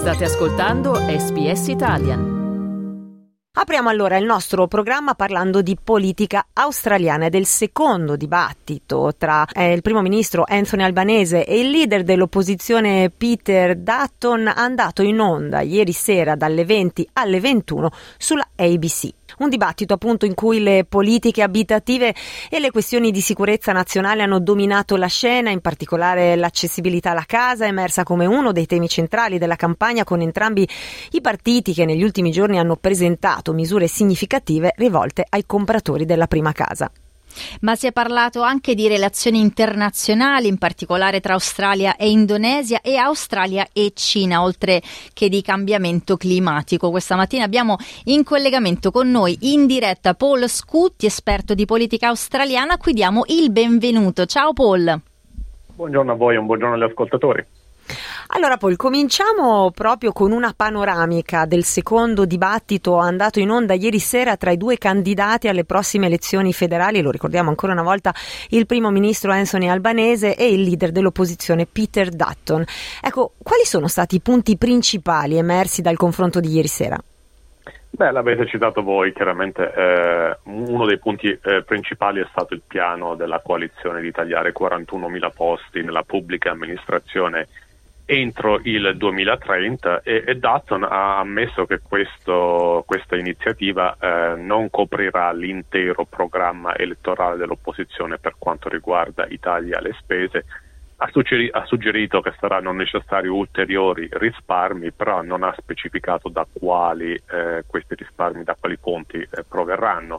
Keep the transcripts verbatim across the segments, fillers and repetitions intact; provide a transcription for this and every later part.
State ascoltando S B S Italian. Apriamo allora il nostro programma parlando di politica australiana e del secondo dibattito tra eh, il primo ministro Anthony Albanese e il leader dell'opposizione Peter Dutton, andato in onda ieri sera dalle venti alle ventuno sulla A B C. Un dibattito appunto in cui le politiche abitative e le questioni di sicurezza nazionale hanno dominato la scena, in particolare l'accessibilità alla casa è emersa come uno dei temi centrali della campagna, con entrambi i partiti che negli ultimi giorni hanno presentato misure significative rivolte ai compratori della prima casa. Ma si è parlato anche di relazioni internazionali, in particolare tra Australia e Indonesia e Australia e Cina, oltre che di cambiamento climatico. Questa mattina abbiamo in collegamento con noi in diretta Paul Scutti, esperto di politica australiana, a cui diamo il benvenuto. Ciao Paul. Buongiorno a voi e un buongiorno agli ascoltatori. Allora Paul, cominciamo proprio con una panoramica del secondo dibattito andato in onda ieri sera tra i due candidati alle prossime elezioni federali, lo ricordiamo ancora una volta, il primo ministro Anthony Albanese e il leader dell'opposizione Peter Dutton. Ecco, quali sono stati i punti principali emersi dal confronto di ieri sera? Beh, l'avete citato voi, chiaramente eh, uno dei punti eh, principali è stato il piano della coalizione di tagliare quarantunomila posti nella pubblica amministrazione entro il duemilatrenta e, e Dutton ha ammesso che questo, questa iniziativa eh, non coprirà l'intero programma elettorale dell'opposizione per quanto riguarda i tagli alle spese. Ha, suggeri- ha suggerito che saranno necessari ulteriori risparmi, però non ha specificato da quali eh, questi risparmi, da quali fonti eh, proverranno.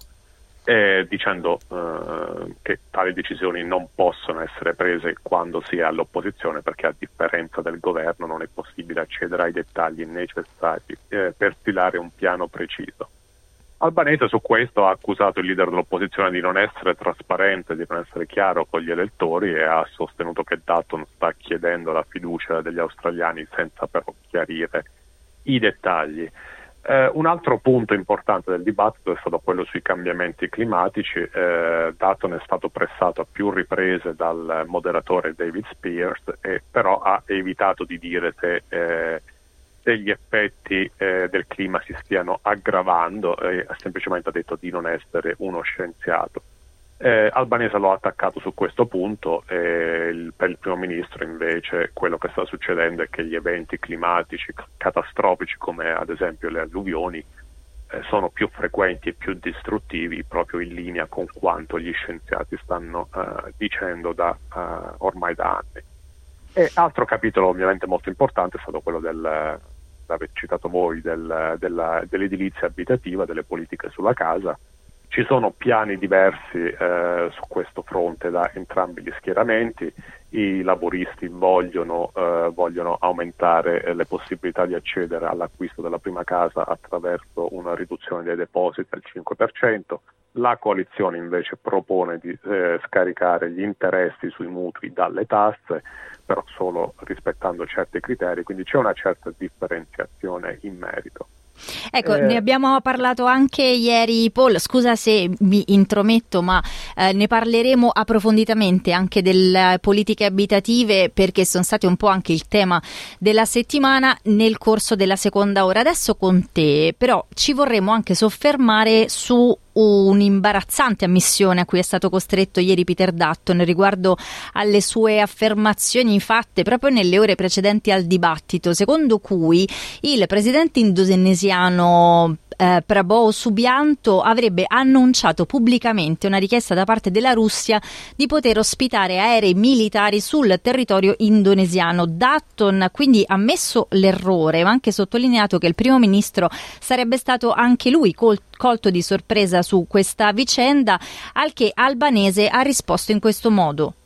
Eh, dicendo eh, che tali decisioni non possono essere prese quando si è all'opposizione, perché a differenza del governo non è possibile accedere ai dettagli necessari eh, per stilare un piano preciso. Albanese su questo ha accusato il leader dell'opposizione di non essere trasparente, di non essere chiaro con gli elettori, e ha sostenuto che Dutton sta chiedendo la fiducia degli australiani senza però chiarire i dettagli. Eh, un altro punto importante del dibattito è stato quello sui cambiamenti climatici. Eh, Dutton è stato pressato a più riprese dal moderatore David Spears, e però ha evitato di dire se, eh, se gli effetti eh, del clima si stiano aggravando, e ha semplicemente detto di non essere uno scienziato. Eh, Albanese lo ha attaccato su questo punto, e il, per il primo ministro invece quello che sta succedendo è che gli eventi climatici catastrofici, come ad esempio le alluvioni, eh, sono più frequenti e più distruttivi, proprio in linea con quanto gli scienziati stanno eh, dicendo da uh, ormai da anni. E altro capitolo ovviamente molto importante è stato quello del, l'avete citato voi, del, della, dell'edilizia abitativa, delle politiche sulla casa. Ci sono piani diversi eh, su questo fronte da entrambi gli schieramenti. I laburisti vogliono, eh, vogliono aumentare le possibilità di accedere all'acquisto della prima casa attraverso una riduzione dei depositi al cinque per cento. La coalizione invece propone di eh, scaricare gli interessi sui mutui dalle tasse, però solo rispettando certi criteri, quindi c'è una certa differenziazione in merito. Ecco, eh, ne abbiamo parlato anche ieri, Paul, scusa se mi intrometto, ma eh, ne parleremo approfonditamente anche delle politiche abitative, perché sono state un po' anche il tema della settimana nel corso della seconda ora. Adesso con te, però, ci vorremmo anche soffermare su un'imbarazzante ammissione a cui è stato costretto ieri Peter Dutton riguardo alle sue affermazioni fatte proprio nelle ore precedenti al dibattito, secondo cui il presidente indonesiano Eh, Prabowo Subianto avrebbe annunciato pubblicamente una richiesta da parte della Russia di poter ospitare aerei militari sul territorio indonesiano. Dutton ha quindi ammesso l'errore, ma anche sottolineato che il primo ministro sarebbe stato anche lui col- colto di sorpresa su questa vicenda, al che Albanese ha risposto in questo modo.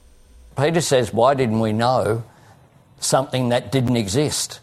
Peter says, why didn't we know something that didn't exist?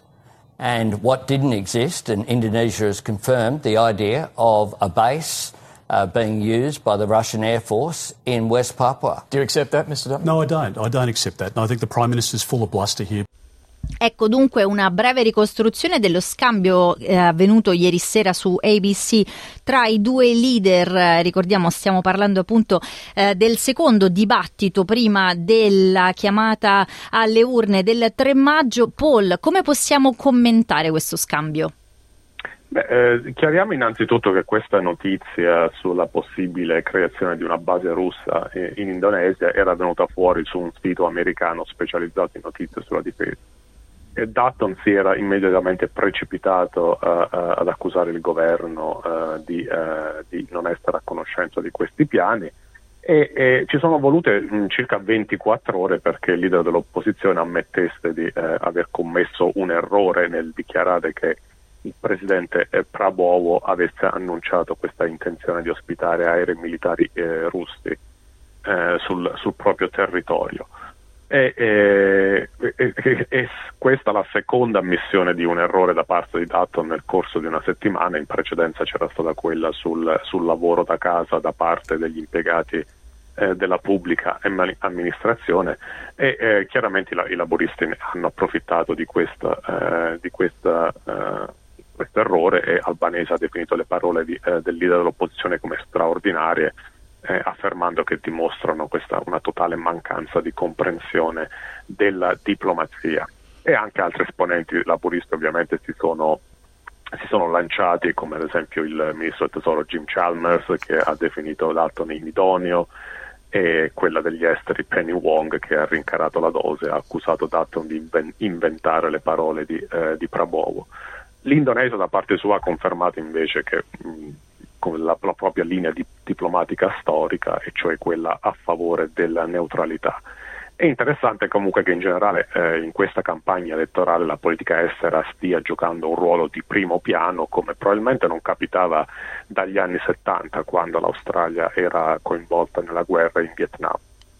And what didn't exist, and Indonesia has confirmed the idea of a base uh, being used by the Russian Air Force in West Papua. Do you accept that, Mister Dutton? No, I don't. I don't accept that. And I think the Prime Minister's full of bluster here. Ecco dunque una breve ricostruzione dello scambio eh, avvenuto ieri sera su A B C tra i due leader. Eh, ricordiamo, stiamo parlando appunto eh, del secondo dibattito prima della chiamata alle urne del tre maggio. Paul, come possiamo commentare questo scambio? Beh, eh, chiariamo innanzitutto che questa notizia sulla possibile creazione di una base russa in Indonesia era venuta fuori su un sito americano specializzato in notizie sulla difesa. E Dutton si era immediatamente precipitato uh, uh, ad accusare il governo uh, di, uh, di non essere a conoscenza di questi piani e, e ci sono volute mh, circa ventiquattro ore perché il leader dell'opposizione ammettesse di uh, aver commesso un errore nel dichiarare che il presidente eh, Prabowo avesse annunciato questa intenzione di ospitare aerei militari eh, russi eh, sul, sul proprio territorio. E, e, e, e questa è la seconda ammissione di un errore da parte di Dutton nel corso di una settimana. In precedenza c'era stata quella sul, sul lavoro da casa da parte degli impiegati eh, della pubblica amministrazione e eh, chiaramente i, i laburisti hanno approfittato di questa, eh, di questa eh, questo errore e Albanese ha definito le parole di, eh, del leader dell'opposizione come straordinarie, Eh, affermando che dimostrano questa una totale mancanza di comprensione della diplomazia. E anche altri esponenti laburisti ovviamente si sono, si sono lanciati, come ad esempio il ministro del tesoro Jim Chalmers, che ha definito Dutton inidoneo, e quella degli esteri Penny Wong, che ha rincarato la dose, ha accusato Dutton di inven- inventare le parole di, eh, di Prabowo. L'Indonesia da parte sua ha confermato invece che mh, con la, la propria linea di, diplomatica storica, e cioè quella a favore della neutralità. È interessante comunque che in generale eh, in questa campagna elettorale la politica estera stia giocando un ruolo di primo piano, come probabilmente non capitava dagli anni settanta, quando l'Australia era coinvolta nella guerra in Vietnam.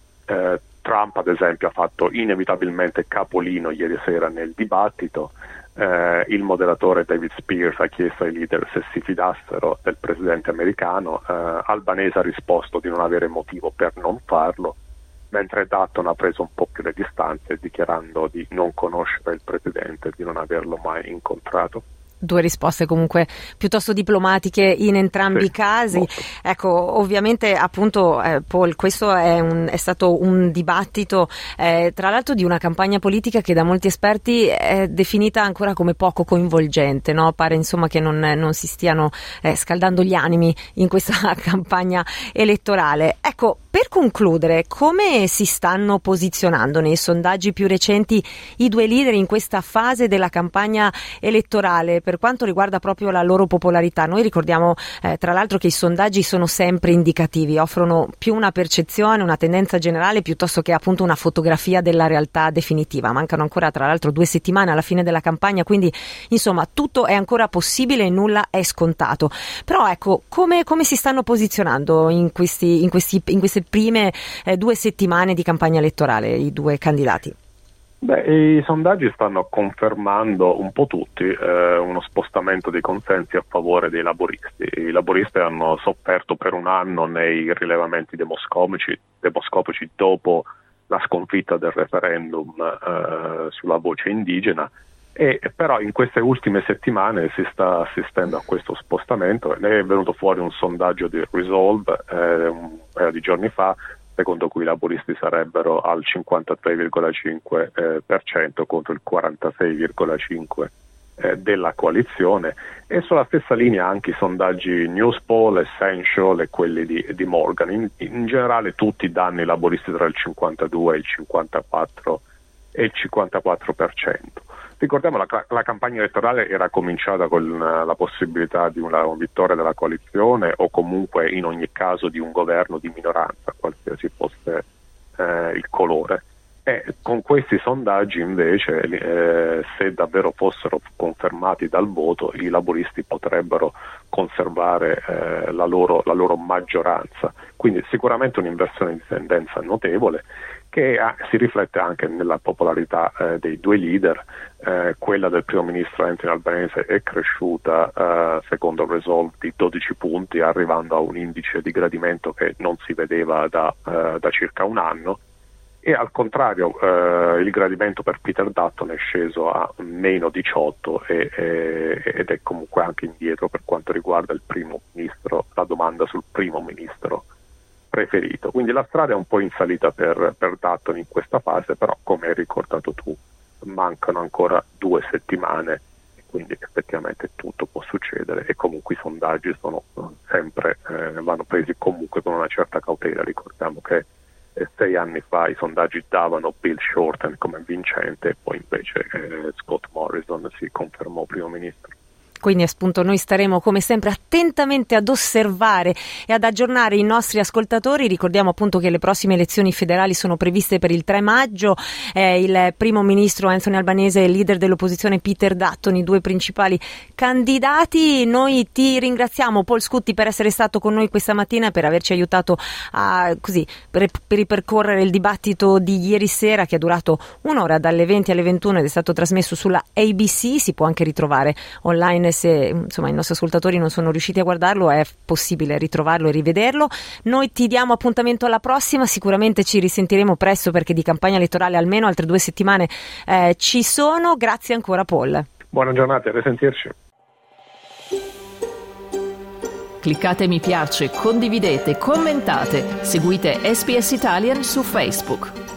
Eh, Trump ad esempio ha fatto inevitabilmente capolino ieri sera nel dibattito. Eh, il moderatore David Spears ha chiesto ai leader se si fidassero del presidente americano. eh, Albanese ha risposto di non avere motivo per non farlo, mentre Dutton ha preso un po' più le distanze dichiarando di non conoscere il presidente, di non averlo mai incontrato. Due risposte comunque piuttosto diplomatiche in entrambi sì, i casi. molto. Ecco, ovviamente appunto eh, Paul, questo è, un, è stato un dibattito eh, tra l'altro di una campagna politica che da molti esperti è definita ancora come poco coinvolgente, no? Pare insomma che non, non si stiano eh, scaldando gli animi in questa campagna elettorale. Ecco, per concludere, come si stanno posizionando nei sondaggi più recenti i due leader in questa fase della campagna elettorale per quanto riguarda proprio la loro popolarità? Noi ricordiamo eh, tra l'altro che i sondaggi sono sempre indicativi, offrono più una percezione, una tendenza generale piuttosto che appunto una fotografia della realtà definitiva. Mancano ancora tra l'altro due settimane alla fine della campagna, quindi insomma tutto è ancora possibile e nulla è scontato. Però ecco, come, come si stanno posizionando in, questi, in, questi, in queste prime eh, due settimane di campagna elettorale i due candidati? Beh, i sondaggi stanno confermando un po' tutti eh, uno spostamento dei consensi a favore dei laboristi. I laboristi hanno sofferto per un anno nei rilevamenti demoscopici, demoscopici dopo la sconfitta del referendum eh, sulla voce indigena, e però in queste ultime settimane si sta assistendo a questo spostamento. Ne è venuto fuori un sondaggio di Resolve eh, un paio di giorni fa, secondo cui i laburisti sarebbero al cinquantatré virgola cinque per cento contro il quarantasei virgola cinque per cento della coalizione, e sulla stessa linea anche i sondaggi Newspoll, Essential e quelli di, di Morgan. In, in generale tutti danno i laburisti tra il cinquantadue, il cinquantaquattro e il cinquantaquattro per cento. Ricordiamo la, la campagna elettorale era cominciata con la possibilità di una vittoria della coalizione o comunque in ogni caso di un governo di minoranza, qualsiasi fosse eh, il colore. E con questi sondaggi invece, eh, se davvero fossero confermati dal voto, i laburisti potrebbero conservare eh, la, loro, la loro maggioranza. Quindi sicuramente un'inversione di tendenza notevole, che ah, si riflette anche nella popolarità eh, dei due leader. Eh, quella del primo ministro Anthony Albanese è cresciuta eh, secondo il Resolve di dodici punti, arrivando a un indice di gradimento che non si vedeva da, eh, da circa un anno, e al contrario eh, il gradimento per Peter Dutton è sceso a meno diciotto e, e, ed è comunque anche indietro per quanto riguarda il primo ministro, la domanda sul primo ministro preferito. Quindi la strada è un po' in salita per, per Dutton in questa fase, però come hai ricordato tu mancano ancora due settimane, quindi effettivamente tutto può succedere e comunque i sondaggi sono sempre eh, vanno presi comunque con una certa cautela. Ricordiamo che eh, sei anni fa i sondaggi davano Bill Shorten come vincente e poi invece eh, Scott Morrison si confermò primo ministro. Quindi appunto noi staremo come sempre attentamente ad osservare e ad aggiornare i nostri ascoltatori. Ricordiamo appunto che le prossime elezioni federali sono previste per il tre maggio. Eh, il primo ministro Anthony Albanese e il leader dell'opposizione Peter Dutton, i due principali candidati. Noi ti ringraziamo, Paul Scutti, per essere stato con noi questa mattina e per averci aiutato a così per, per ripercorrere il dibattito di ieri sera, che è durato un'ora dalle venti alle ventuno ed è stato trasmesso sulla A B C. Si può anche ritrovare online. Se insomma i nostri ascoltatori non sono riusciti a guardarlo, è possibile ritrovarlo e rivederlo. Noi ti diamo appuntamento alla prossima, sicuramente ci risentiremo presto perché di campagna elettorale almeno altre due settimane eh, ci sono. Grazie ancora, Paul. Buona giornata e a risentirci. Cliccate mi piace, condividete, commentate, seguite S B S Italian su Facebook.